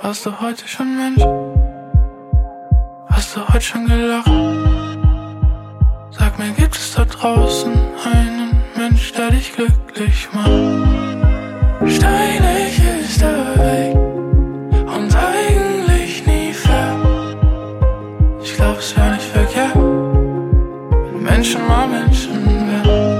Warst du heute schon Mensch? Hast du heute schon gelacht? Sag mir, gibt es da draußen einen Mensch, der dich glücklich macht? Steinig ist der Weg und eigentlich nie fair. Ich glaub, es wär nicht verkehrt, wenn Menschen mal Menschen wären.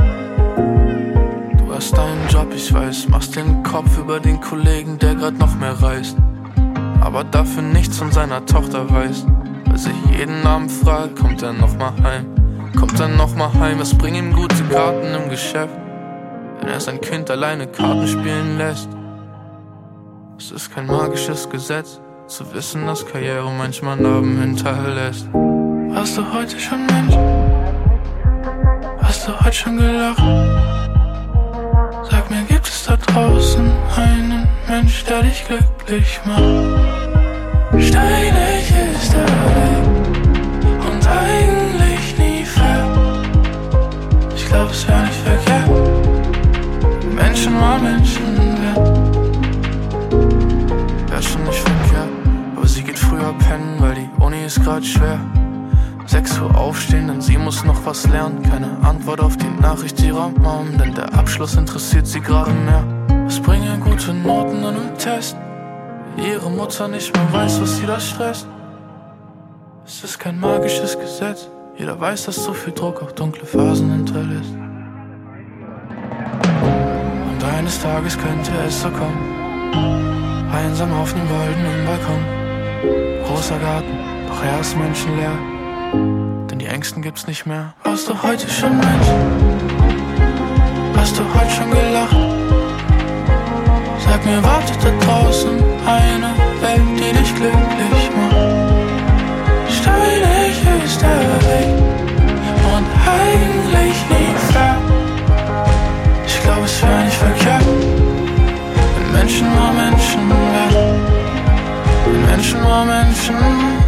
Du hast deinen Job, ich weiß, machst den Kopf über den Kollegen, der grad noch mehr reist, aber dafür nichts von seiner Tochter weiß. Weil sich jeden Abend fragt, kommt er noch mal heim? Kommt er noch mal heim? Was bringen ihm gute Karten im Geschäft, wenn er sein Kind alleine Karten spielen lässt? Es ist kein magisches Gesetz, zu wissen, dass Karriere manchmal Narben hinterlässt. Warst du heute schon Mensch? Hast du heute schon gelacht? Sag mir, gibt es da draußen einen Mensch, der dich glücklich macht? Steinig ist der Weg und eigentlich nie fair. Ich glaub, es wär nicht verkehrt, wenn Menschen mal Menschen werden. Wär schon nicht verkehrt, aber sie geht früher pennen, weil die Uni ist grad schwer. 6 Uhr aufstehen, denn sie muss noch was lernen. Keine Antwort auf die Nachricht ihrer Mom, denn der Abschluss interessiert sie gerade mehr. Was bringen gute Noten in einem Test? Ihre Mutter nicht mehr weiß, was sie da stresst. Es ist kein magisches Gesetz, jeder weiß, dass so viel Druck auch dunkle Phasen hinterlässt. Und eines Tages könnte es so kommen, einsam auf nem goldenen Balkon. Großer Garten, doch er ist menschenleer, denn die Ängsten gibt's nicht mehr. Warst du heute schon Mensch? Hast du heute schon gelacht? Sag mir, wartet da draußen eine Welt, die dich glücklich macht? Steinig ist der Weg und eigentlich nie fair. Ich glaub, es wär nicht verkehrt, wenn Menschen mal Menschen wären. Wenn Menschen mal Menschen